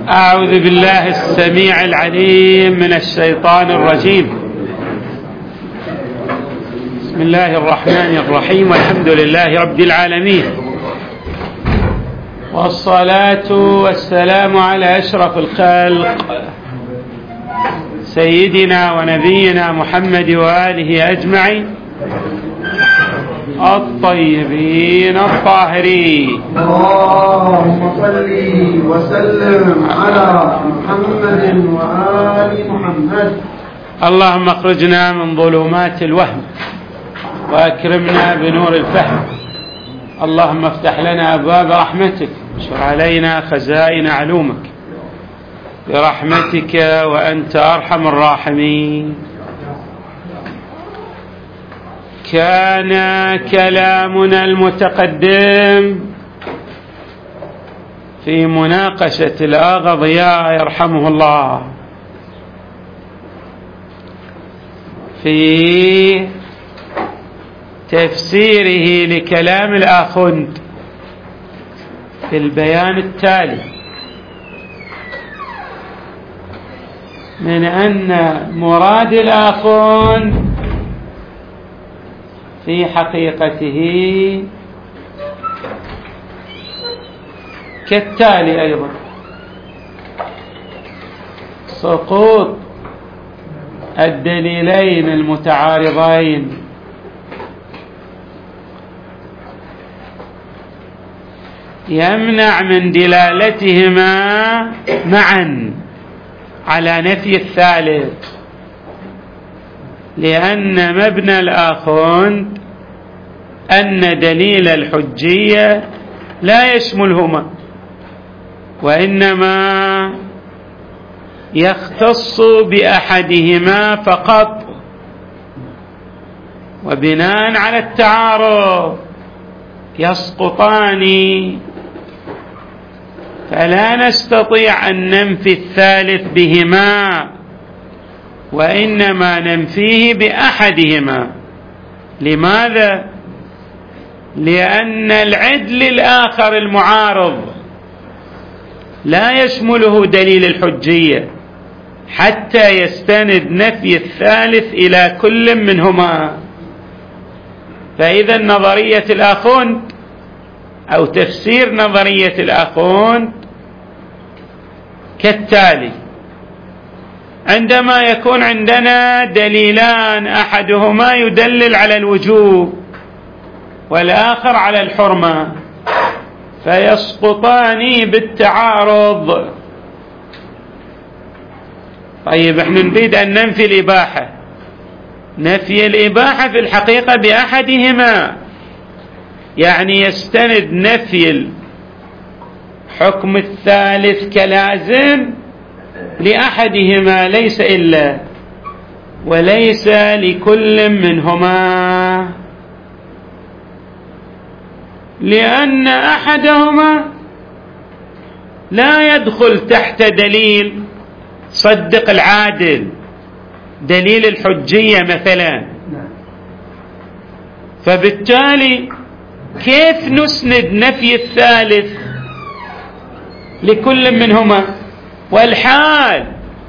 أعوذ بالله السميع العليم من الشيطان الرجيم. بسم الله الرحمن الرحيم، والحمد لله رب العالمين، والصلاة والسلام على أشرف الخلق سيدنا ونبينا محمد وآله أجمعين الطيبين الطاهرين. اللهم صل وسلم على محمد وآل محمد. اللهم اخرجنا من ظلمات الوهم وأكرمنا بنور الفهم. اللهم افتح لنا أبواب رحمتك واشر علينا خزائن علومك برحمتك وأنت أرحم الراحمين. كان كلامنا المتقدم في مناقشة الآغا ضياء يرحمه الله في تفسيره لكلام الآخوند في البيان التالي: من أن مراد الآخوند في حقيقته كالتالي أيضا: سقوط الدليلين المتعارضين يمنع من دلالتهما معا على نفي الثالث، لأن مبنى الآخوند أن دليل الحجية لا يشملهما، وإنما يختص بأحدهما فقط، وبناء على التعارض يسقطان، فلا نستطيع أن ننفي الثالث بهما، وإنما ننفيه بأحدهما. لماذا؟ لأن العدل الآخر المعارض لا يشمله دليل الحجية حتى يستند نفي الثالث إلى كل منهما. فإذا نظرية الآخوند أو تفسير نظرية الآخوند كالتالي: عندما يكون عندنا دليلان أحدهما يدلل على الوجوب والآخر على الحرمة، فيسقطان بالتعارض. طيب، احنا نريد أن ننفي الإباحة. نفي الإباحة في الحقيقة بأحدهما، يعني يستند نفي الحكم الثالث كلازم لأحدهما ليس إلا، وليس لكل منهما، لأن أحدهما لا يدخل تحت دليل صدق العادل، دليل الحجية مثلا. فبالتالي كيف نسند نفي الثالث لكل منهما، والحال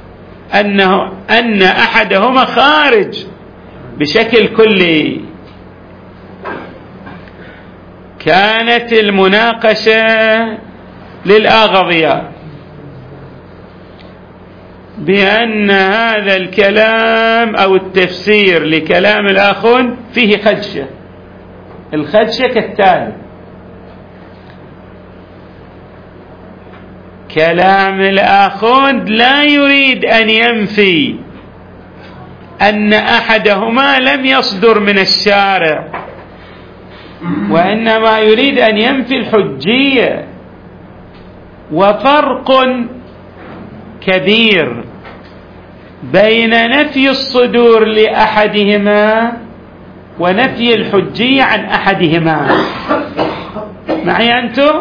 أن أحدهما خارج بشكل كلي؟ كانت المناقشة للآغا بأن هذا الكلام أو التفسير لكلام الآخوند فيه خدشة. الخدشة كالتالي: كلام الآخوند لا يريد أن ينفي أن أحدهما لم يصدر من الشارع، وإنما يريد أن ينفي الحجية. وفرق كبير بين نفي الصدور لأحدهما ونفي الحجية عن أحدهما. معي أنتم؟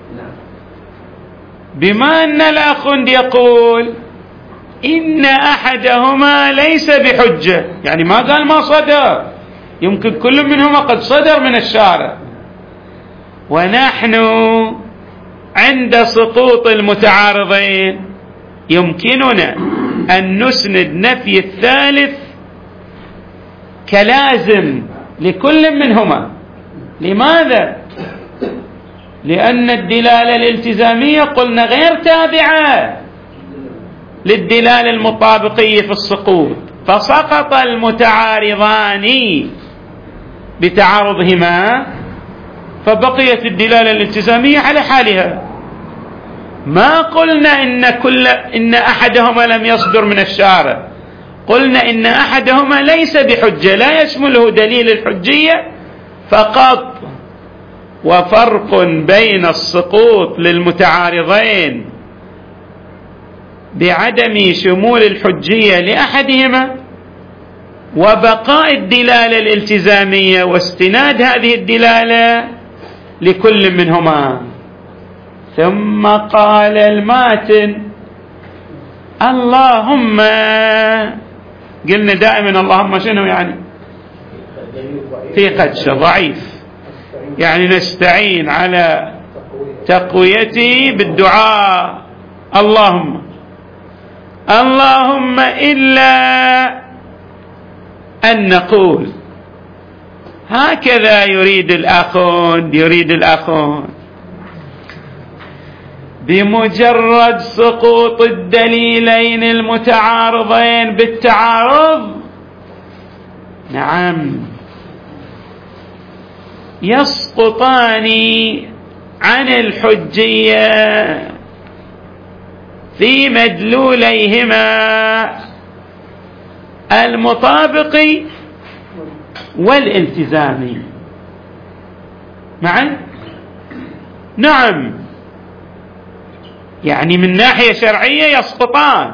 بما أن الآخوند يقول إن أحدهما ليس بحجة، يعني ما قال ما صدر، يمكن كل منهما قد صدر من الشارع، ونحن عند سقوط المتعارضين يمكننا أن نسند نفي الثالث كلازم لكل منهما. لماذا؟ لأن الدلالة الالتزامية قلنا غير تابعة للدلالة المطابقية في السقوط، فسقط المتعارضان بتعارضهما، فبقيت الدلالة الالتزامية على حالها. ما قلنا إن أحدهما لم يصدر من الشارع، قلنا إن أحدهما ليس بحجة، لا يشمله دليل الحجية فقط. وفرق بين السقوط للمتعارضين بعدم شمول الحجية لأحدهما وبقاء الدلالة الالتزامية واستناد هذه الدلالة لكل منهما. ثم قال الماتن: اللهم، قلنا دائما اللهم شنو يعني؟ في قدش ضعيف، يعني نستعين على تقويته بالدعاء. اللهم إلا أن نقول هكذا يريد الآخون بمجرد سقوط الدليلين المتعارضين بالتعارض، نعم، يسقطان عن الحجية في مدلوليهما المطابق والالتزامي معا. نعم، يعني من ناحية شرعية يسقطان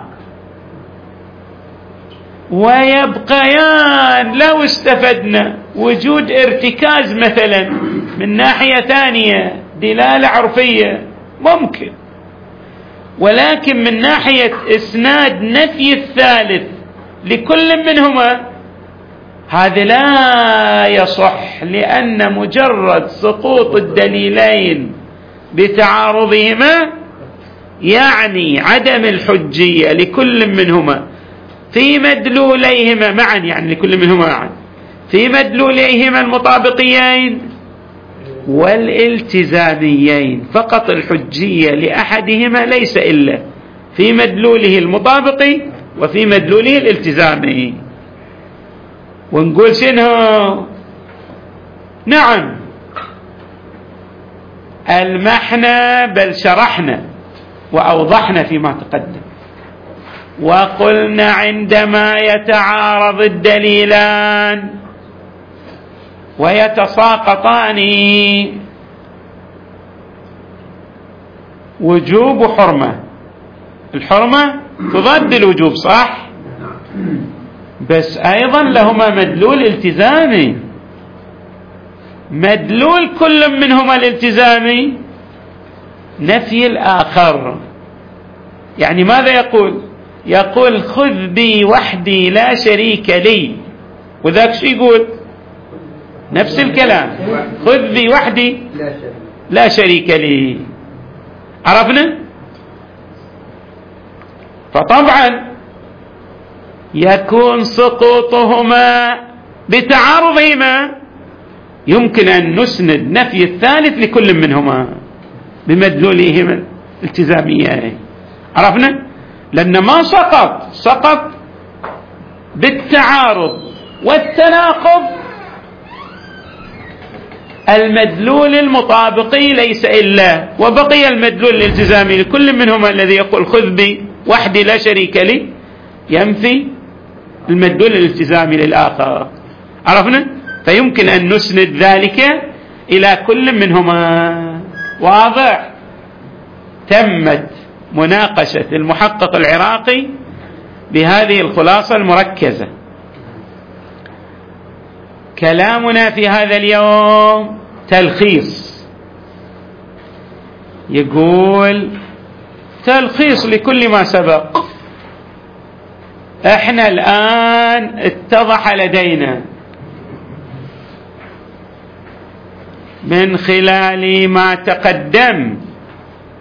ويبقيان لو استفدنا وجود ارتكاز مثلا من ناحية ثانية، دلالة عرفية ممكن، ولكن من ناحية إسناد نفي الثالث لكل منهما هذا لا يصح، لأن مجرد سقوط الدليلين بتعارضهما يعني عدم الحجية لكل منهما في مدلوليهما معا، يعني لكل منهما معا في مدلوليهما المطابقيين والالتزاميين. فقط الحجية لأحدهما ليس إلا في مدلوله المطابقي وفي مدلوله الالتزامي. ونقول شنو؟ نعم، ألمحنا بل شرحنا وأوضحنا فيما تقدم، وقلنا عندما يتعارض الدليلان ويتساقطان وجوب حرمة، الحرمة تضاد الوجوب صح، بس أيضا لهما مدلول التزامي. مدلول كل منهما الالتزامي نفي الآخر. يعني ماذا يقول خذ بي وحدي لا شريك لي، وذاك شو يقول؟ نفس الكلام، خذ بي وحدي لا شريك لي. عرفنا؟ فطبعا يكون سقوطهما بتعارضهما يمكن أن نسند نفي الثالث لكل منهما بمدلولهما الالتزاميين. عرفنا؟ لأن ما سقط بالتعارض والتناقض المدلول المطابقي ليس إلا، وبقي المدلول الالتزامي لكل منهما الذي يقول خذ بي وحدي لا شريك لي ينفي المدلول الالتزامي للآخر. عرفنا؟ فيمكن أن نسند ذلك إلى كل منهما. واضح؟ تمت مناقشة المحقق العراقي بهذه الخلاصة المركزة. كلامنا في هذا اليوم تلخيص، يقول تلخيص لكل ما سبق. احنا الآن اتضح لدينا من خلال ما تقدم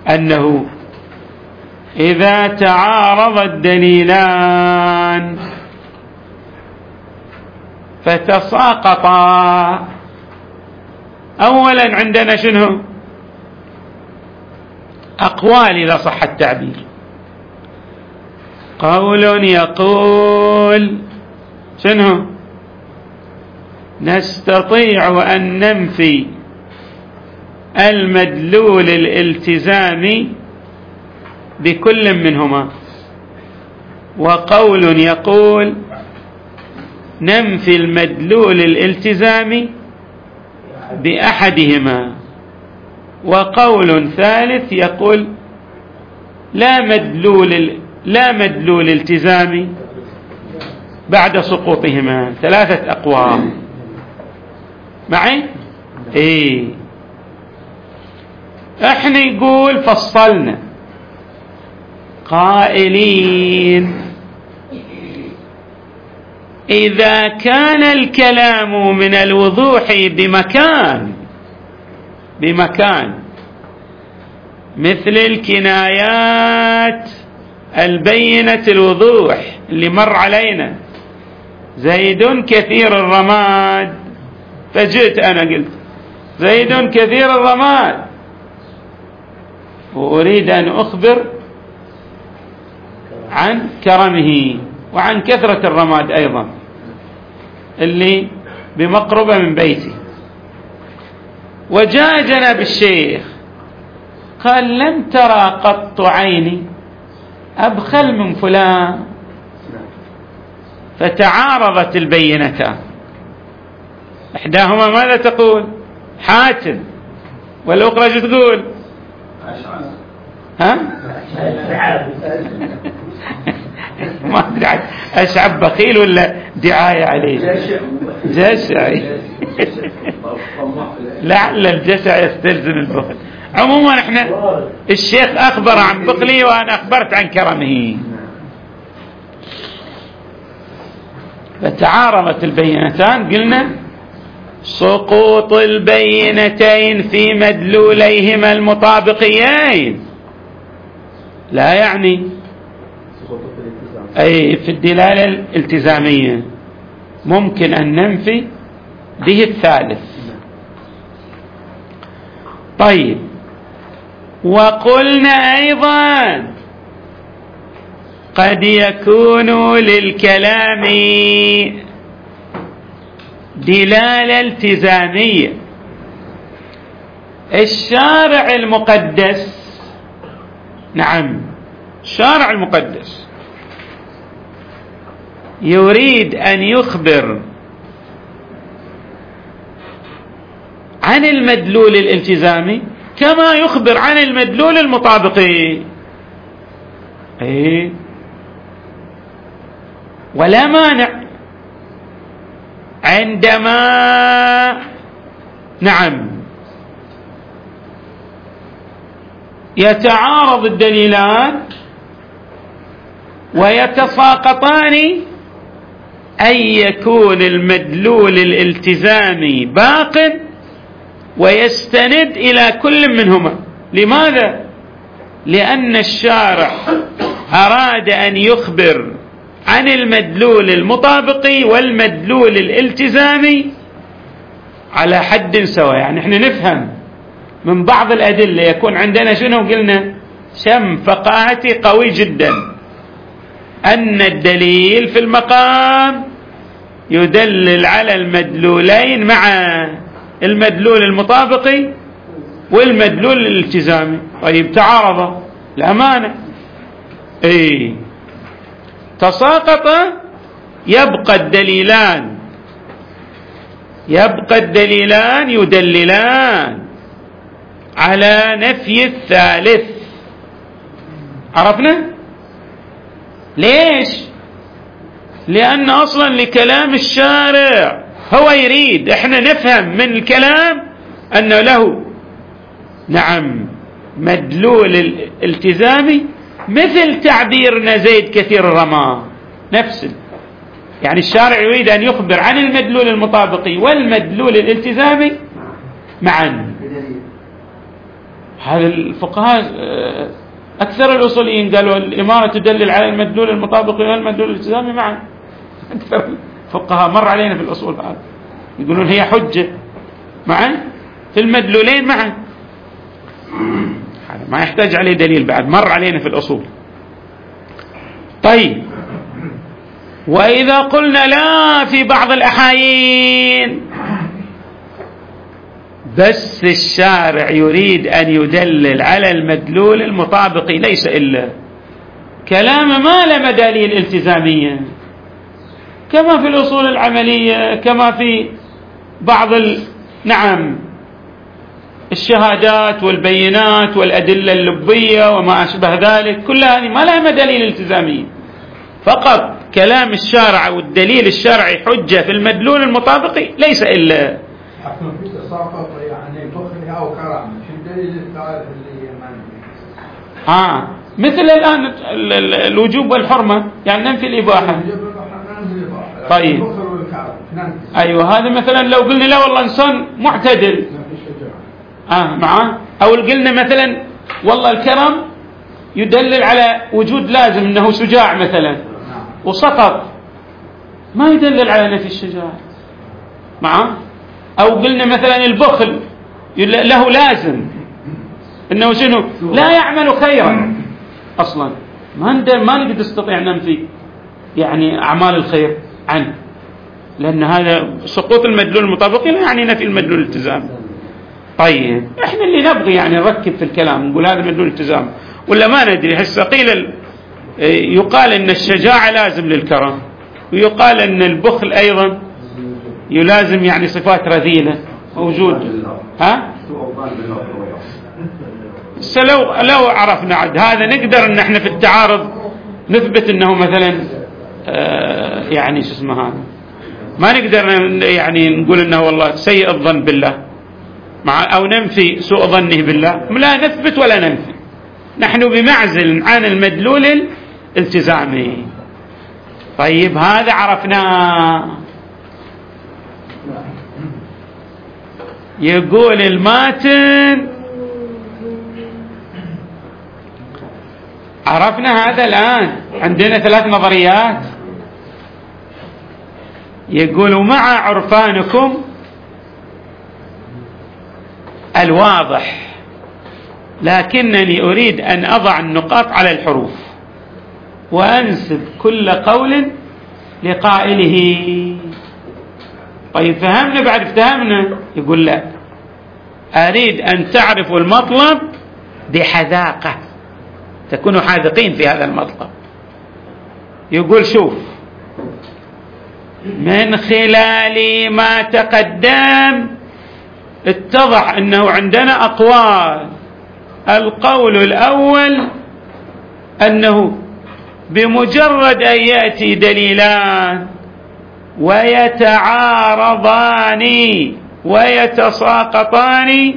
أنه إذا تعارض الدليلان فتساقطا، أولا عندنا شنو؟ أقوال إذا صح التعبير. قول يقول شنو؟ نستطيع أن ننفي المدلول الالتزامي بكل منهما، وقول يقول ننفي المدلول الالتزامي بأحدهما، وقول ثالث يقول لا مدلول التزامي بعد سقوطهما. 3 أقوال معي؟ إيه، احنا يقول فصلنا قائلين إذا كان الكلام من الوضوح بمكان مثل الكنايات البينة الوضوح اللي مر علينا، زيد كثير الرماد، فجئت أنا قلت زيد كثير الرماد، وأريد أن أخبر عن كرمه وعن كثرة الرماد أيضا اللي بمقربة من بيتي. وجاء جناب الشيخ قال لم ترى قط عيني أبخل من فلان، فتعارضت البينتان. إحداهما ماذا تقول؟ حاتم، والأخرى شو تقول؟ ها؟ ما أدري أشعب بخيل ولا دعاية عليه؟ جشعي. لعل الجشع يستلزم البخل. عموما احنا الشيخ أخبر عن بخلي وأنا أخبرت عن كرمه، فتعارضت البينتان. قلنا سقوط البينتين في مدلوليهما المطابقيين لا يعني أي في الدلالة الالتزامية، ممكن أن ننفي به الثالث. طيب، وقلنا أيضا قد يكون للكلام دلالة التزامية. الشارع المقدس، نعم الشارع المقدس يريد أن يخبر عن المدلول الالتزامي كما يخبر عن المدلول المطابقي. إيه؟ ولا مانع عندما نعم يتعارض الدليلان ويتساقطان أن يكون المدلول الالتزامي باق ويستند إلى كل منهما. لماذا؟ لأن الشارع أراد أن يخبر عن المدلول المطابقي والمدلول الالتزامي على حد سواء. يعني احنا نفهم من بعض الأدلة يكون عندنا شنو قلنا؟ شم فقاهتي قوي جدا، أن الدليل في المقام يدلل على المدلولين مع المدلول المطابقي والمدلول الالتزامي. طيب تعارض، لا مانع. ايه، تساقط، يبقى الدليلان يدللان على نفي الثالث. عرفنا ليش؟ لأن أصلا لكلام الشارع هو يريد احنا نفهم من الكلام أنه له نعم مدلول الالتزامي مثل تعبيرنا زيد كثير الرماد، نفس يعني الشارع يريد أن يخبر عن المدلول المطابقي والمدلول الالتزامي معا. هذا الفقهاء أكثر الأصوليين قالوا الإمارة تدلل على المدلول المطابق والمدلول الالتزامي معا. أكثر الفقهاء مر علينا في الأصول هذا يقولون هي حجة معا في المدلولين معا، هذا ما يحتاج عليه دليل بعد، مر علينا في الأصول. طيب، وإذا قلنا لا في بعض الأحايين بس الشارع يريد أن يدلل على المدلول المطابق ليس إلا كلام ما له مداليل التزامية، كما في الأصول العملية، كما في بعض نعم الشهادات والبينات والأدلة اللبية وما أشبه ذلك، كل هذه ما لها مداليل التزامية، فقط كلام الشارع والدليل الشرعي حجة في المدلول المطابق ليس إلا في تساقط يعني بخلها أو كرامة، شو الدليل الثالث اللي يمنع؟ مثل الآن الوجوب والحرمة، يعني ننفي الإباحة. طيب أيوة، هذا مثلا لو قلنا لا والله إنسان معتدل معه، أو قلنا مثلا والله الكرم يدلل على وجود لازم أنه شجاع مثلا وسقط، ما يدلل على نفي الشجاعة معه. أو قلنا مثلا البخل له لازم أنه شنو لا يعمل خيرا أصلا، ما نقدر نستطيع ننفي يعني أعمال الخير عنه، لأن هذا سقوط المدلول المطابق لا يعني نفي المدلول الالتزام. طيب إحنا اللي نبغي يعني نركب في الكلام نقول هذا مدلول التزام ولا ما ندري. هسه قيل يقال أن الشجاعة لازم للكرم، ويقال أن البخل أيضا يلازم يعني صفات رذيلة موجود. لو عرفنا عد هذا نقدر ان احنا في التعارض نثبت انه مثلا يعني شو اسمه هذا، ما نقدر يعني نقول انه والله سيء الظن بالله او ننفي سوء ظنه بالله، لا نثبت ولا ننفي، نحن بمعزل عن المدلول الالتزامي. طيب هذا عرفناه. يقول الماتن عرفنا هذا الآن، عندنا 3 نظريات. يقول مع عرفانكم الواضح، لكنني أريد أن أضع النقاط على الحروف وأنسب كل قول لقائله. طيب فهمنا بعد افتهمنا؟ يقول لا، أريد أن تعرفوا المطلب بحذاقة، تكونوا حاذقين في هذا المطلب. يقول شوف، من خلال ما تقدم اتضح أنه عندنا أقوال. القول الأول أنه بمجرد أن يأتي دليلان ويتعارضان ويتساقطان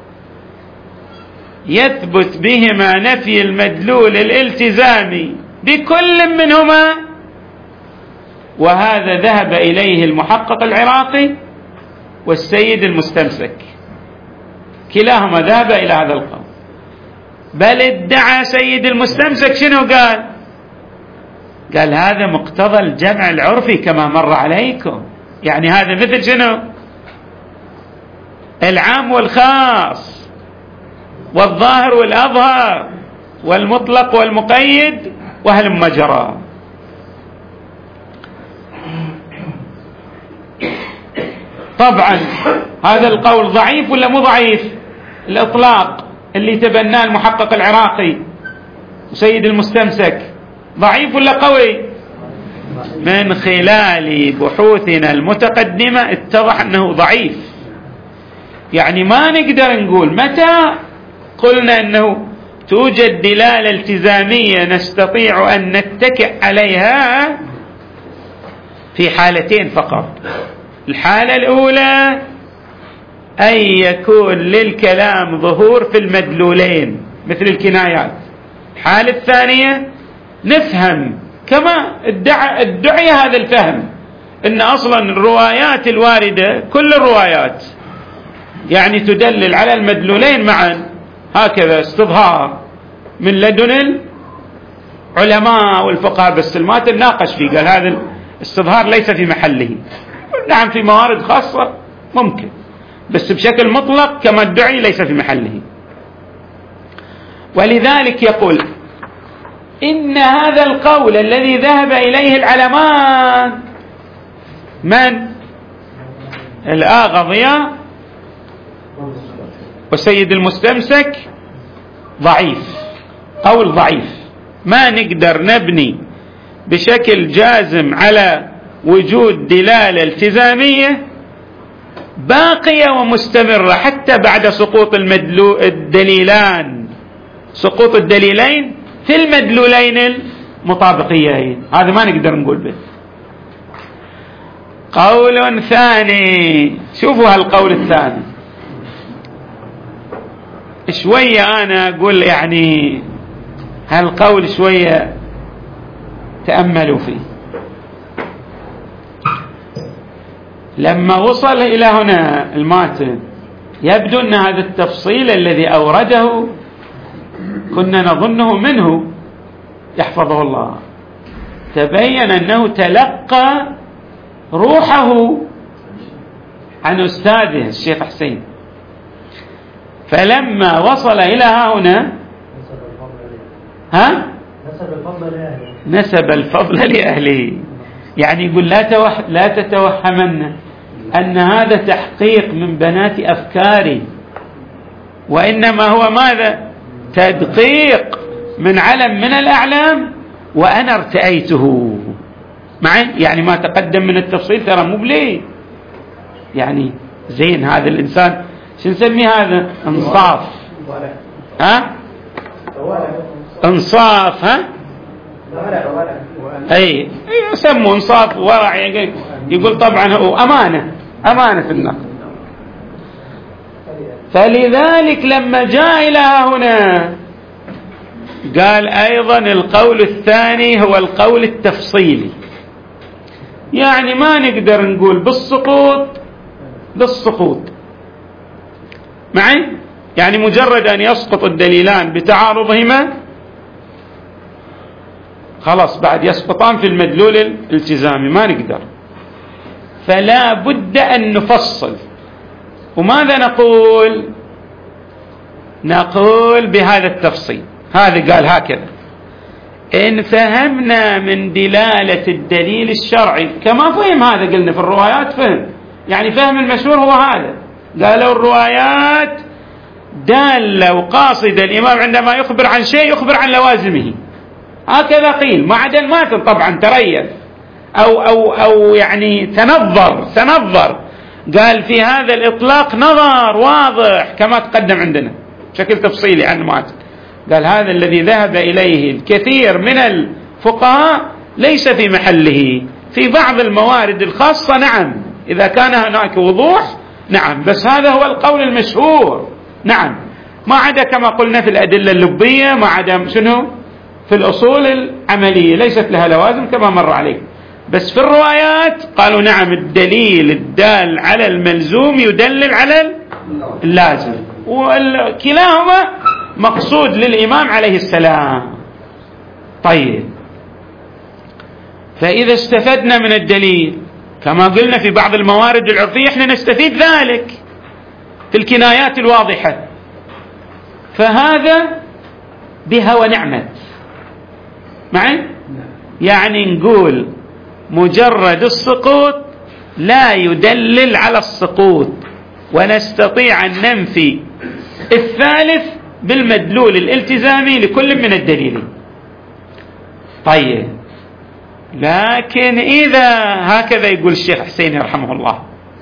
يثبت بهما نفي المدلول الالتزامي بكل منهما، وهذا ذهب إليه المحقق العراقي والسيد المستمسك، كلاهما ذهب إلى هذا القول. بل ادعى سيد المستمسك شنو قال هذا مقتضى الجمع العرفي كما مر عليكم، يعني هذا مثل شنو العام والخاص والظاهر والأظهر والمطلق والمقيد وهلم جرى. طبعا هذا القول ضعيف ولا مو ضعيف؟ الإطلاق اللي تبناه المحقق العراقي وسيد المستمسك ضعيف ولا قوي؟ من خلال بحوثنا المتقدمة اتضح أنه ضعيف. يعني ما نقدر نقول متى قلنا أنه توجد دلالة التزامية نستطيع أن نتكئ عليها في حالتين فقط. الحالة الأولى أن يكون للكلام ظهور في المدلولين مثل الكنايات. الحالة الثانية نفهم كما ادعي هذا الفهم أن أصلا الروايات الواردة كل الروايات يعني تدلل على المدلولين معا، هكذا استظهار من لدن العلماء والفقهاء، بس ما تناقش فيه، قال هذا الاستظهار ليس في محله. نعم في موارد خاصة ممكن، بس بشكل مطلق كما ادعي ليس في محله. ولذلك يقول إن هذا القول الذي ذهب إليه العلمان، من؟ الآغضية وسيد المستمسك، ضعيف، قول ضعيف، ما نقدر نبني بشكل جازم على وجود دلالة التزامية باقية ومستمرة حتى بعد سقوط الدليلان، سقوط الدليلين في المدلولين المطابقيين، هذا ما نقدر نقول به. قول ثاني، شوفوا هالقول الثاني شوية أنا أقول يعني هالقول شوية تأملوا فيه. لما وصل إلى هنا الماتن يبدو أن هذا التفصيل الذي أورده كنا نظنه منه يحفظه الله، تبين أنه تلقى روحه عن أستاذه الشيخ حسين، فلما وصل إلى هنا نسب الفضل لأهله. يعني يقول لا تتوهمن أن هذا تحقيق من بنات أفكاري، وإنما هو ماذا؟ تدقيق من علم من الأعلام وأنا ارتأيته معي. يعني ما تقدم من التفصيل ترى مو بليه، يعني زين هذا الإنسان شو نسميه هذا؟ انصاف، انصاف، اي يسموه انصاف ورع، يقول طبعا هو امانه في النقد. فلذلك لما جاء الى هنا قال ايضا القول الثاني هو القول التفصيلي، يعني ما نقدر نقول بالسقوط معي، يعني مجرد ان يسقط الدليلان بتعارضهما خلاص بعد يسقطان في المدلول الالتزامي، ما نقدر. فلا بد أن نفصل. وماذا نقول بهذا التفصيل؟ هذا قال هكذا: إن فهمنا من دلالة الدليل الشرعي كما فهم، هذا قلنا في الروايات فهم، يعني فهم المشهور هو هذا، قالوا الروايات دالة وقاصدة الإمام عندما يخبر عن شيء يخبر عن لوازمه، هكذا قيل، ما عدا الماتن طبعا تريث أو يعني تنظر، قال في هذا الإطلاق نظر واضح كما تقدم عندنا بشكل تفصيلي عن الماتن، قال هذا الذي ذهب إليه الكثير من الفقهاء ليس في محله، في بعض الموارد الخاصة نعم إذا كان هناك وضوح نعم، بس هذا هو القول المشهور نعم، ما عدا كما قلنا في الأدلة اللبية، ما عدا شنو في الأصول العملية ليست لها لوازم كما مر عليك، بس في الروايات قالوا نعم الدليل الدال على الملزوم يدلل على اللازم، وكلاهما مقصود للإمام عليه السلام. طيب فإذا استفدنا من الدليل كما قلنا في بعض الموارد العرفية احنا نستفيد ذلك في الكنايات الواضحة، فهذا بها ونعمت معي، يعني نقول مجرد السقوط لا يدلل على السقوط، ونستطيع أن ننفي الثالث بالمدلول الالتزامي لكل من الدليلين. طيب لكن إذا هكذا يقول الشيخ حسين رحمه الله،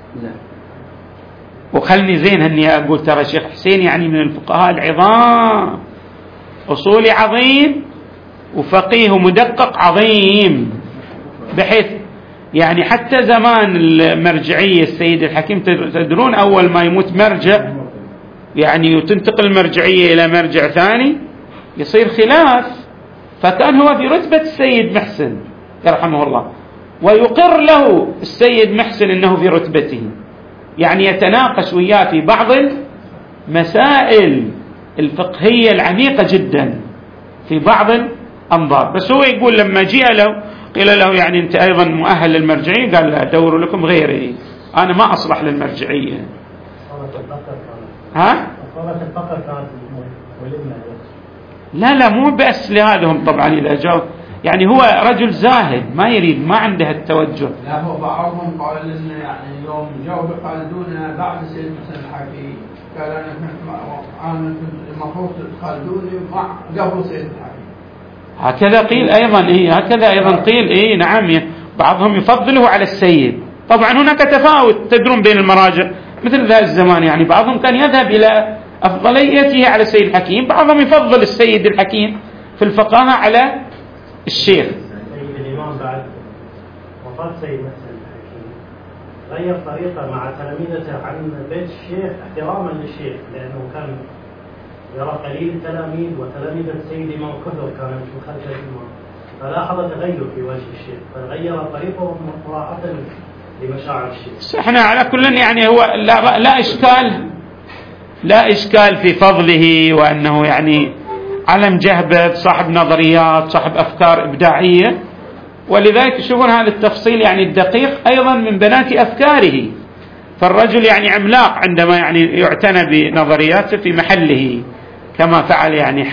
وخلني زين أني أقول ترى الشيخ حسين يعني من الفقهاء العظام، أصولي عظيم وفقيه مدقق عظيم، بحيث يعني حتى زمان المرجعية السيد الحكيم تدرون أول ما يموت مرجع يعني تنتقل المرجعية إلى مرجع ثاني يصير خلاف، فكان هو في رتبة السيد محسن يرحمه الله، ويقر له السيد محسن أنه في رتبته، يعني يتناقش وياه في بعض المسائل، الفقهية العميقة جدا في بعض الأنظار. بس هو يقول لما جاء له قيل له يعني أنت أيضا مؤهل للمرجعية، قال لا، دوروا لكم غيري، أنا ما أصلح للمرجعية. ها؟ لا مو بس لهذا، طبعا إذا جاء يعني هو رجل زاهد ما يريد، ما عنده التوجه. لا هو بعضهم قال إن يعني يوم جاوا بخالدونا بعد سيد مثل الحكي، قال أنا كنت المفروض تخالدوني قبل سيد الحكي. هكذا قيل أيضا. هكذا أيضا قيل. نعم، بعضهم يفضله على السيد. طبعا هناك تفاوت تدرون بين المراجع مثل ذا الزمان، يعني بعضهم كان يذهب إلى أفضليته على السيد الحكيم، بعضهم يفضل السيد الحكيم في الفقاهة على الشيخ. سيد الإمام بعد وفاة سيد مثل الحكيم غير طريقة مع تلاميذه عن بيت الشيخ احتراما للشيخ، لأنه كان يرى قليل التلاميذ وتلاميذ السيد الإمام كثر كانت من خلف الإمام، فلاحظ تغير في وجه الشيخ فغير طريقه مراعاة لمشاعر الشيخ. احنا على كل يعني هو لا إشكال في فضله، وأنه يعني علم جهبذ، صاحب نظريات، صاحب أفكار إبداعية، ولذلك تشوفون هذا التفصيل يعني الدقيق أيضا من بنات أفكاره. فالرجل يعني عملاق عندما يعني يعتنى بنظرياته في محله، كما فعل يعني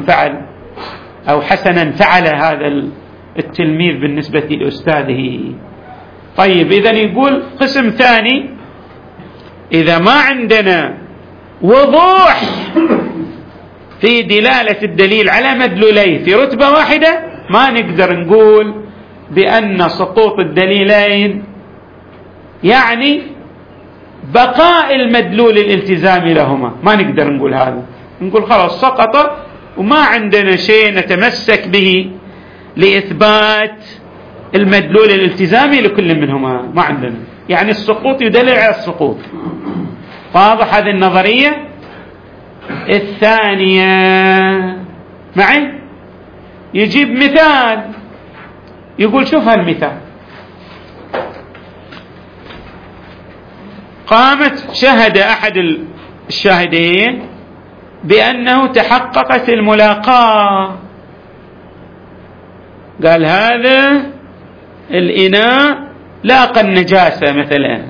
حسنا فعل هذا التلميذ بالنسبة لأستاذه. طيب، إذا يقول قسم ثاني، إذا ما عندنا وضوح في دلالة الدليل على مدلوليه في رتبة واحدة، ما نقدر نقول بأن سقوط الدليلين يعني بقاء المدلول الالتزامي لهما، ما نقدر نقول هذا. نقول خلاص سقط وما عندنا شيء نتمسك به لإثبات المدلول الالتزامي لكل منهما، ما عندنا، يعني السقوط يدلل على السقوط. واضح هذه النظرية الثانية معي؟ يجيب مثال، يقول شوف هالمثال، شهد أحد الشاهدين بأنه تحققت الملاقاة، قال هذا الإناء لاقى النجاسة مثلا.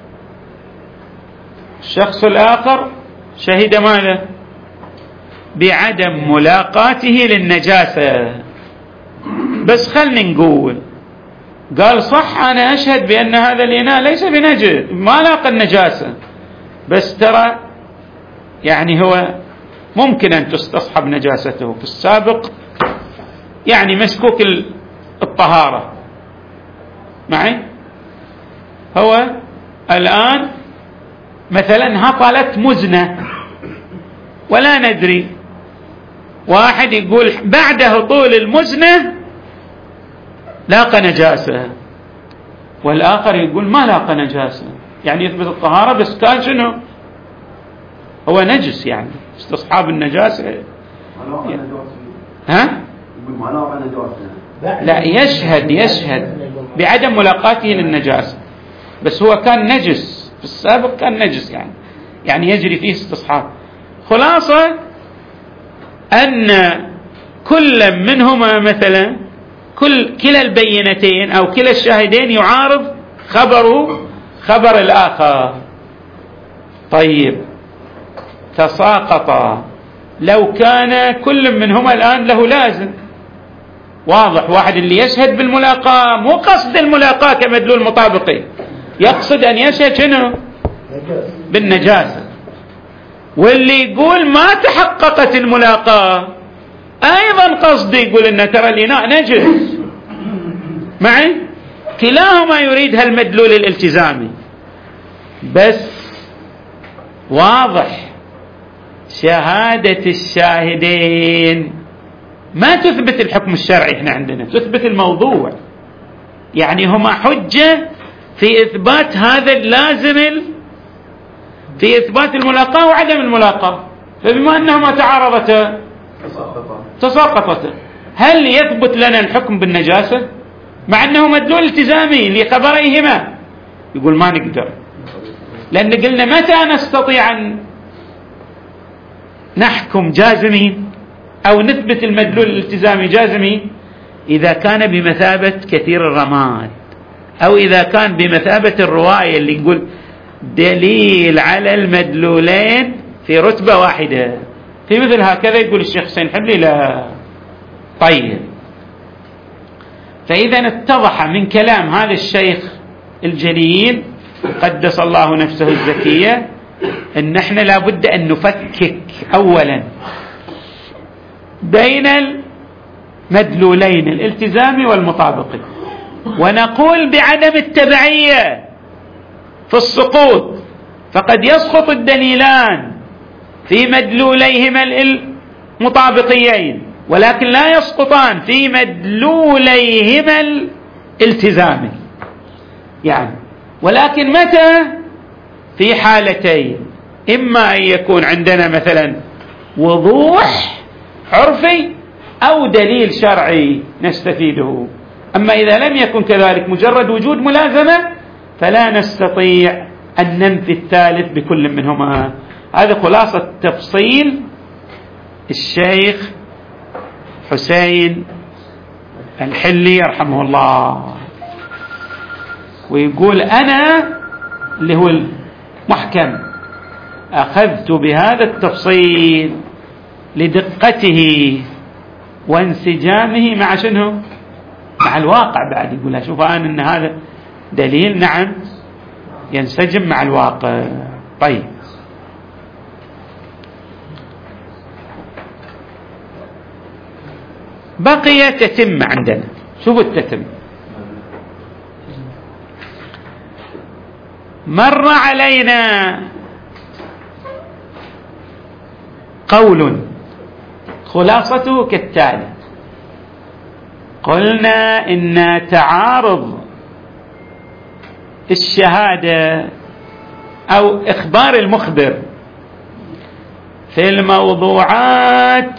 الشخص الآخر شهد ماذا؟ بعدم ملاقاته للنجاسة. بس خلنا نقول، قال صح أنا أشهد بأن هذا الإناء ليس بنجس، ما لاقى النجاسة، بس ترى يعني هو ممكن أن تستصحب نجاسته في السابق، يعني مسكوك الطهارة معي. هو الآن مثلا هطلت مزنة ولا ندري، واحد يقول بعد هطول المزنة لاقى نجاسة، والآخر يقول ما لاقى نجاسة، يعني يثبت الطهارة بس كان شنو؟ هو نجس، يعني استصحاب النجاسة. ها؟ لا، يشهد بعدم ملاقاته للنجاسة، بس هو كان نجس في السابق، كان نجس يعني يجري فيه استصحاب. خلاصة أن كل منهما مثلا كلا البينتين أو كلا الشاهدين يعارض خبر الآخر. طيب، تساقطا لو كان كل منهما الآن له لازم واضح، واحد اللي يشهد بالملاقاة مو قصد الملاقاة كمدلول مطابقي، يقصد أن يشهد شنو؟ بالنجاسة. واللي يقول ما تحققت الملاقاة أيضا قصد يقول إن ترى الإناء نجس معي، كلاهما يريد هالمدلول الالتزامي. بس واضح شهادة الشاهدين ما تثبت الحكم الشرعي، احنا عندنا تثبت الموضوع، يعني هما حجة في إثبات هذا اللازم في إثبات الملاقاة وعدم الملاقاة، فبما أنهما تعارضتا تساقطتا، هل يثبت لنا الحكم بالنجاسة مع أنه مدلول التزامي لخبريهما؟ يقول ما نقدر، لأن قلنا متى نستطيع أن نحكم جازمين أو نثبت المدلول الالتزامي جازمين إذا كان بمثابة كثير الرماد، أو إذا كان بمثابة الرواية اللي نقول دليل على المدلولين في رتبة واحدة. في مثل هكذا يقول الشيخ حسين حبلي لا. طيب، فإذا اتضح من كلام هذا الشيخ الجليل قدس الله نفسه الزكية أن احنا لابد أن نفكك أولا بين المدلولين الالتزامي والمطابقي، ونقول بعدم التبعية في السقوط، فقد يسقط الدليلان في مدلوليهما المطابقيين ولكن لا يسقطان في مدلوليهما الالتزامي يعني. ولكن متى؟ في حالتين، إما أن يكون عندنا مثلا وضوح عرفي أو دليل شرعي نستفيده. أما إذا لم يكن كذلك، مجرد وجود ملازمة، فلا نستطيع أن ننفي الثالث بكل منهما. هذا خلاصة تفصيل الشيخ حسين الحلي رحمه الله. ويقول أنا اللي هو المحكم أخذت بهذا التفصيل لدقته وانسجامه مع شنو؟ مع الواقع. بعد يقول أشوف أنا أن هذا دليل نعم ينسجم مع الواقع. طيب، بقي تتم عندنا. شوفوا التتم. مر علينا قول خلاصته كالتالي: قلنا إن تعارض الشهادة أو إخبار المخبر في الموضوعات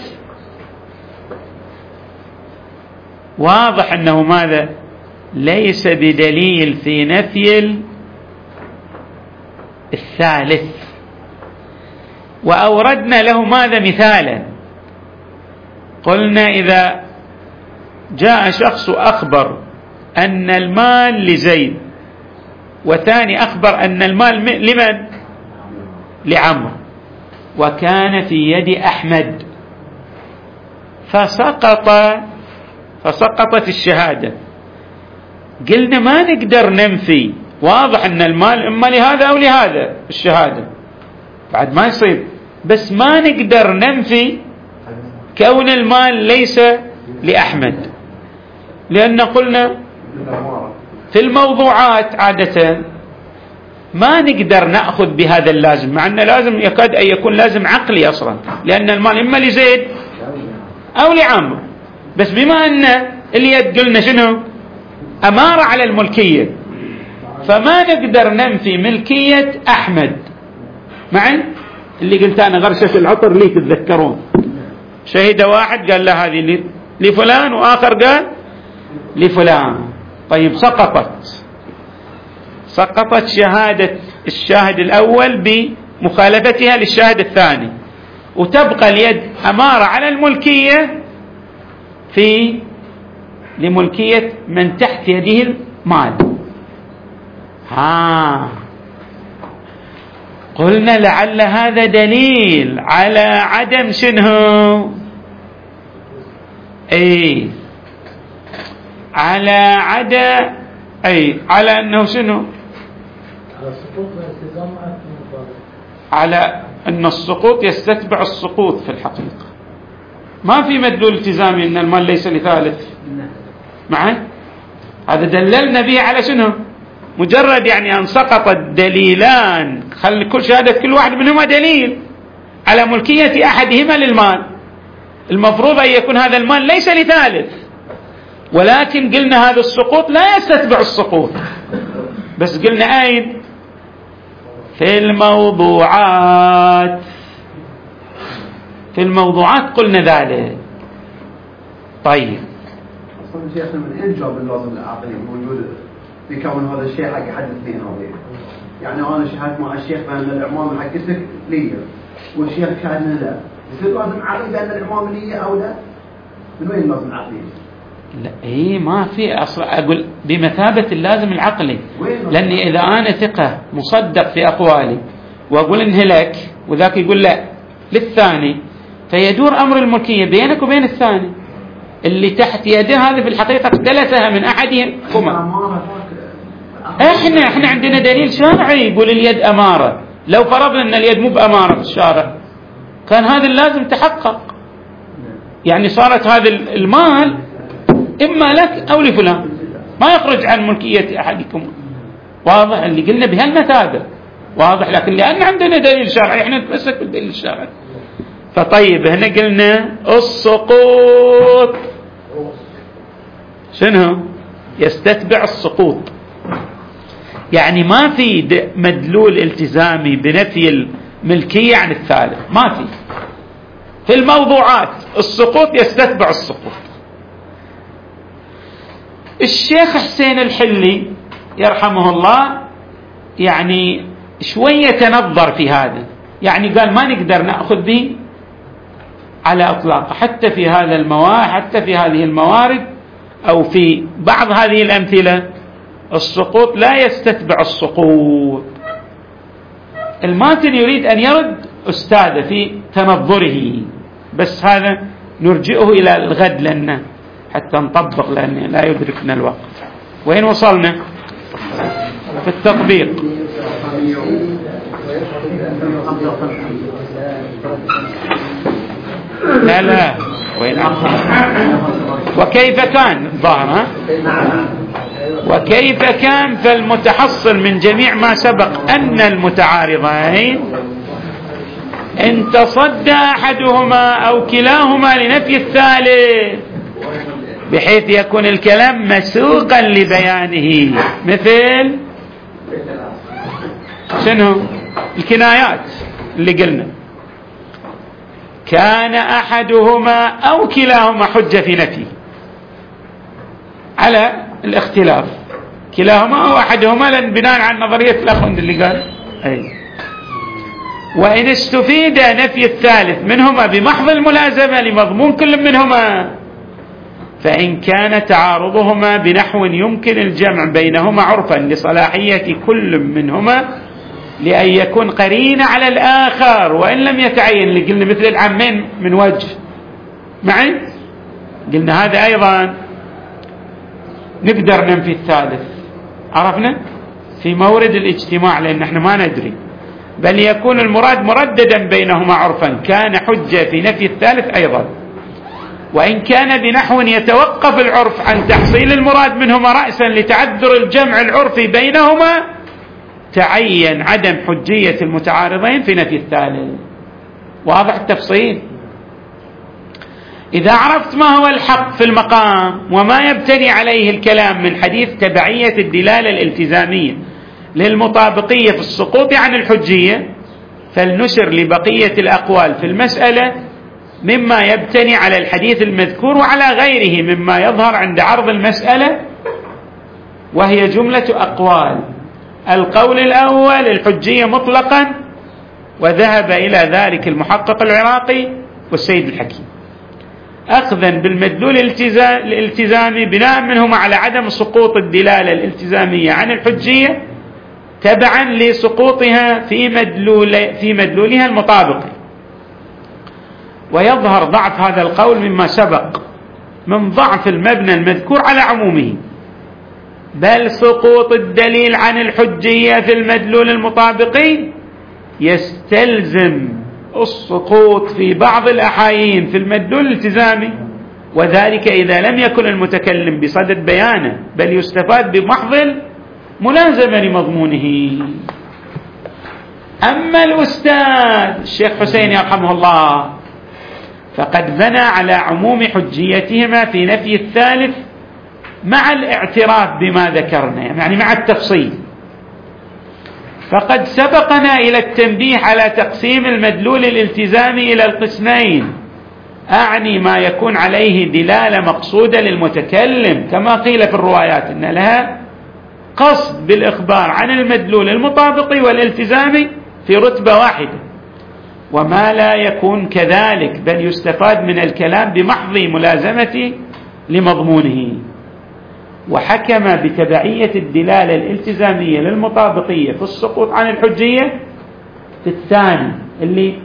واضح أنه ماذا؟ ليس بدليل في نفي الثالث. وأوردنا له ماذا؟ مثالا. قلنا إذا جاء شخص أخبر أن المال لزيد، وثاني أخبر أن المال لمن؟ لعمرو، وكان في يد أحمد، فسقطت الشهادة. قلنا ما نقدر ننفي، واضح أن المال إما لهذا أو لهذا الشهادة، بعد ما يصير، بس ما نقدر ننفي كون المال ليس لأحمد، لأن قلنا في الموضوعات عادة ما نقدر نأخذ بهذا اللازم، مع أنه لازم يكاد أن يكون لازم عقلي أصلا، لأن المال إما لزيد أو لعمرو، بس بما أن اليد قلنا شنو؟ أمارة على الملكية، فما نقدر ننفي ملكية أحمد. معي اللي قلت أنا غرشة العطر لي تتذكرون، شهد واحد قال له هذه لفلان، وآخر قال لفلان. طيب، سقطت شهادة الشاهد الأول بمخالفتها للشاهد الثاني، وتبقى اليد أمارة على الملكية لملكية من تحت يده المال. قلنا لعل هذا دليل على عدم شنو؟ على أنه شنو؟ على أن السقوط يستتبع السقوط في الحقيقة. ما في مدلول التزامي أن المال ليس لثالث. معي؟ هذا دللنا به على شنو؟ مجرد يعني أن سقط الدليلان، خلي كل شهادة كل واحد منهما دليل على ملكية أحدهما للمال، المفروض أن يكون هذا المال ليس لثالث، ولكن قلنا هذا السقوط لا يستتبع السقوط، بس قلنا أين؟ في الموضوعات قلنا ذلك. طيب، أصلا شيخنا من أين جاب اللازم العقلي موجود في كون هذا الشيء حق حد اثنين هذين؟ يعني أنا شهدت مع الشيخ بأن الإعمام حقتك لي، والشيخ شهدنا لا، يصير لازم عقلي بأن الإمامية أولى؟ من وين لازم عقلي؟ لا إيه ما في أصلا، أقول بمثابة اللازم العقلي، لأني إذا أنا ثقة مصدق في أقوالي وأقول انهلك وذاك يقول لا للثاني، فيدور أمر الملكية بينك وبين الثاني اللي تحت يده. هذا في الحقيقة اختلسها من أحدهما. احنا عندنا دليل شرعي يقول اليد أمارة. لو فرضنا أن اليد مو بأمارة في الشارع كان هذا اللازم تحقق، يعني صارت هذا المال إما لك أو لفلان، ما يخرج عن ملكية أحدكم. واضح اللي قلنا بهالمثابة، واضح. لكن لأن عندنا دليل شرعي احنا نتمسك بالدليل الشرعي. فطيب هنا قلنا السقوط شنو؟ يستتبع السقوط، يعني ما في مدلول التزامي بنفي الملكية عن الثالث، ما في الموضوعات السقوط يستتبع السقوط. الشيخ حسين الحلي يرحمه الله يعني شوية تنظر في هذا، يعني قال ما نقدر نأخذ به على أطلاقه، حتى في هذا الموارد، حتى في هذه الموارد أو في بعض هذه الأمثلة السقوط لا يستتبع السقوط. الماتن يريد أن يرد أستاذه في تنظره، بس هذا نرجئه إلى الغد لأنه حتى نطبق، لأن لا يدركنا الوقت. وين وصلنا في التطبيق؟ لا وين وكيف كان ظاهر، وكيف كان. فالمتحصل من جميع ما سبق أن المتعارضين إن تصدى أحدهما أو كلاهما لنفي الثالث بحيث يكون الكلام مسوقا لبيانه، مثل شنو؟ الكنايات اللي قلنا كان أحدهما أو كلاهما حجة في نفي على الاختلاف، كلاهما أو أحدهما، لأن بناء على نظرية الأخوند اللي قال أي. وإن استفيد نفي الثالث منهما بمحض الملازمة لمضمون كل منهما، فإن كان تعارضهما بنحو يمكن الجمع بينهما عرفا لصلاحية كل منهما لأن يكون قرين على الآخر وإن لم يتعين، اللي قلنا مثل العمين من وجه معي، قلنا هذا أيضا نقدر ننفي الثالث، عرفنا في مورد الاجتماع، لأن احنا ما ندري، بل يكون المراد مرددا بينهما عرفا كان حجة في نفي الثالث أيضا. وإن كان بنحو يتوقف العرف عن تحصيل المراد منهما رأسا لتعذر الجمع العرفي بينهما، تعين عدم حجية المتعارضين في نفي الثالث. واضح التفصيل؟ إذا عرفت ما هو الحق في المقام وما يبتني عليه الكلام من حديث تبعية الدلالة الالتزامية للمطابقية في السقوط عن الحجية، فلنشر لبقية الأقوال في المسألة مما يبتني على الحديث المذكور وعلى غيره مما يظهر عند عرض المسألة، وهي جملة أقوال. القول الأول الحجية مطلقا، وذهب إلى ذلك المحقق العراقي والسيد الحكيم، أخذا بالمدلول الالتزامي بناء منهما على عدم سقوط الدلالة الالتزامية عن الحجية تبعا لسقوطها في مدلولها المطابق. ويظهر ضعف هذا القول مما سبق من ضعف المبنى المذكور على عمومه، بل سقوط الدليل عن الحجية في المدلول المطابقي يستلزم السقوط في بعض الأحايين في المدلول الالتزامي، وذلك إذا لم يكن المتكلم بصدد بيانه، بل يستفاد بمحض ملازمة لمضمونه. أما الأستاذ الشيخ حسين يرحمه الله فقد بنى على عموم حجيتهما في نفي الثالث مع الاعتراف بما ذكرنا، يعني مع التفصيل. فقد سبقنا إلى التنبيه على تقسيم المدلول الالتزامي إلى القسمين، أعني ما يكون عليه دلالة مقصودة للمتكلم كما قيل في الروايات إن لها قصد بالإخبار عن المدلول المطابقي والالتزامي في رتبة واحدة، وما لا يكون كذلك، بل يستفاد من الكلام بمحض ملازمة لمضمونه. وحكم بتبعية الدلالة الالتزامية للمطابقية في السقوط عن الحجية في الثاني اللي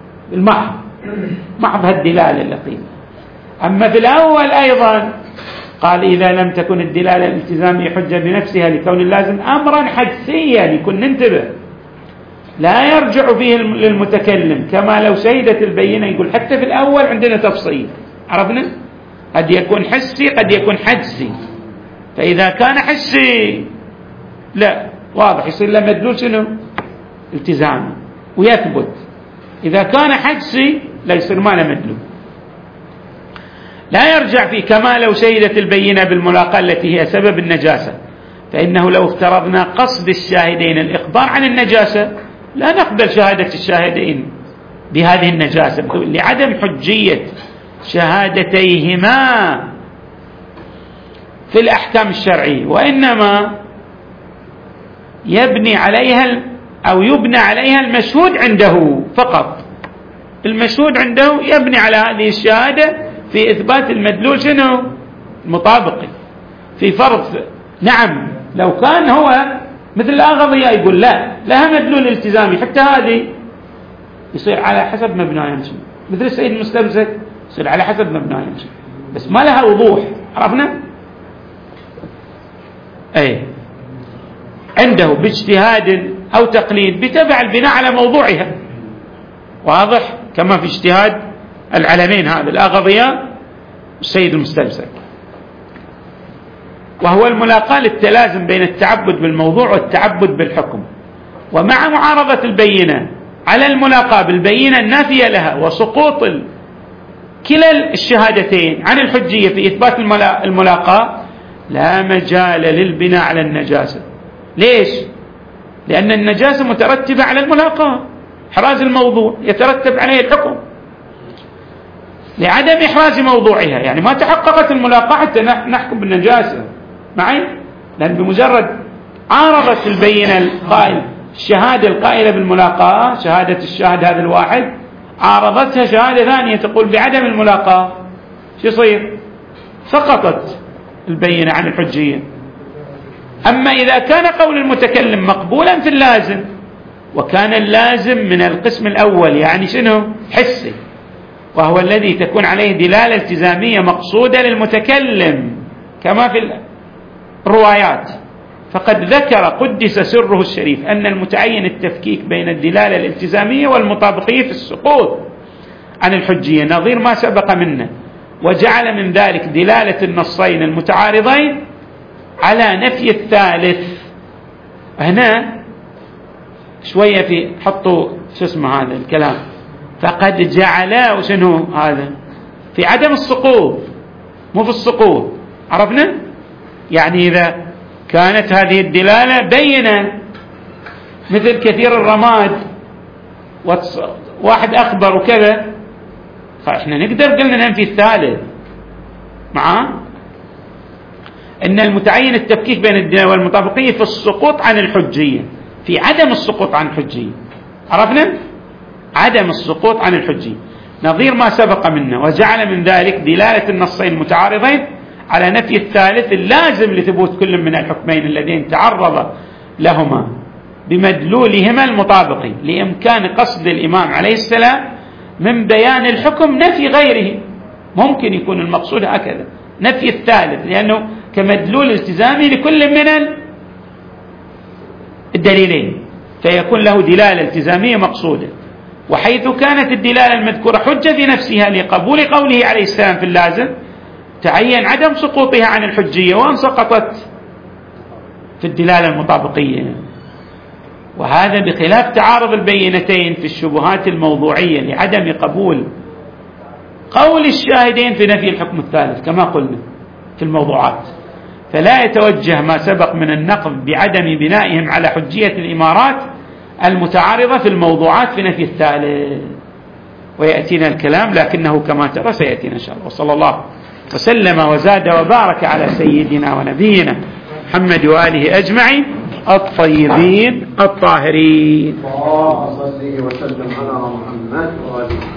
محض الدلالة اللطيفة. أما في الأول أيضا قال إذا لم تكن الدلالة الالتزامية حجة بنفسها لكون اللازم أمرا حدسيا، يكون ننتبه لا يرجع فيه للمتكلم كما لو شهدت البينة. يقول حتى في الأول عندنا تفصيل، عرفنا قد يكون حسي قد يكون حدسي. فإذا كان حسي لا واضح يصير له مدلول شنو؟ التزامي ويثبت. إذا كان حدسي لا يصير ما له مدلول، لا يرجع فيه كما لو شهدت البينة بالملاقاة التي هي سبب النجاسة. فإنه لو افترضنا قصد الشاهدين الإخبار عن النجاسة لا نقبل شهادة الشاهدين بهذه النجاسة لعدم حجية شهادتيهما في الأحكام الشرعية، وإنما يبني عليها المشهود عنده فقط. المشهود عنده يبني على هذه الشهادة في إثبات المدلول شنو؟ المطابقي. في فرض نعم لو كان هو مثل الأغضية يقول لا لها مدلول التزامي، حتى هذه يصير على حسب مبنى يمشي، مثل السيد المستمسك يصير على حسب مبنى يمشي، بس ما لها وضوح. عرفنا؟ أي عنده باجتهاد أو تقليد بتبع البناء على موضوعها، واضح؟ كما في اجتهاد العلمين هذا الأغضية والسيد المستمسك. وهو الملاقاة للتلازم بين التعبد بالموضوع والتعبد بالحكم، ومع معارضة البينة على الملاقاة بالبينة النافية لها وسقوط كلا الشهادتين عن الحجية في إثبات الملاقاة لا مجال للبناء على النجاسة. ليش؟ لأن النجاسة مترتبة على الملاقاة، إحراز الموضوع يترتب عليه الحكم. لعدم إحراز موضوعها يعني ما تحققت الملاقاة حتى نحكم بالنجاسة معي، لأن بمجرد عارضت البينة الشهادة القائلة بالملاقاة، شهادة الشاهد هذا الواحد عارضتها شهادة ثانية تقول بعدم الملاقاة، شو يصير؟ سقطت البينة عن الحجية. أما إذا كان قول المتكلم مقبولا في اللازم، وكان اللازم من القسم الأول يعني شنو؟ حسي، وهو الذي تكون عليه دلالة التزامية مقصودة للمتكلم كما في الروايات، فقد ذكر قدس سره الشريف أن المتعين التفكيك بين الدلالة الالتزامية والمطابقية في السقوط عن الحجية نظير ما سبق منه، وجعل من ذلك دلالة النصين المتعارضين على نفي الثالث. هنا شوية في حطوا شو اسمه هذا الكلام، فقد جعله شنو هذا في عدم السقوط مو في السقوط. عرفنا؟ يعني إذا كانت هذه الدلالة بينة مثل كثير الرماد واحد أخبر وكذا، فإحنا نقدر قلنا ننفي الثالث معاه. إن المتعين التفكيك بين الدلالة والمطابقية في السقوط عن الحجية، في عدم السقوط عن الحجية. عرفنا؟ عدم السقوط عن الحجية نظير ما سبق منه، وجعل من ذلك دلالة النصين المتعارضين على نفي الثالث اللازم لثبوت كل من الحكمين اللذين تعرض لهما بمدلولهما المطابق، لإمكان قصد الإمام عليه السلام من بيان الحكم نفي غيره. ممكن يكون المقصود هكذا نفي الثالث، لأنه كمدلول التزامي لكل من الدليلين، فيكون له دلالة التزامية مقصودة. وحيث كانت الدلالة المذكورة حجة في نفسها لقبول قوله عليه السلام في اللازم، تعين عدم سقوطها عن الحجية وأن سقطت في الدلالة المطابقية. وهذا بخلاف تعارض البينتين في الشبهات الموضوعية لعدم قبول قول الشاهدين في نفي الحكم الثالث كما قلنا في الموضوعات، فلا يتوجه ما سبق من النقد بعدم بنائهم على حجية الإمارات المتعارضة في الموضوعات في نفي الثالث. ويأتينا الكلام لكنه كما ترى سيأتينا إن شاء الله. وصلى الله وسلم وزاد وبارك على سيدنا ونبينا محمد وآله أجمعين. الطيبين الطاهرين. اللهم صل وسلم على محمد وآله.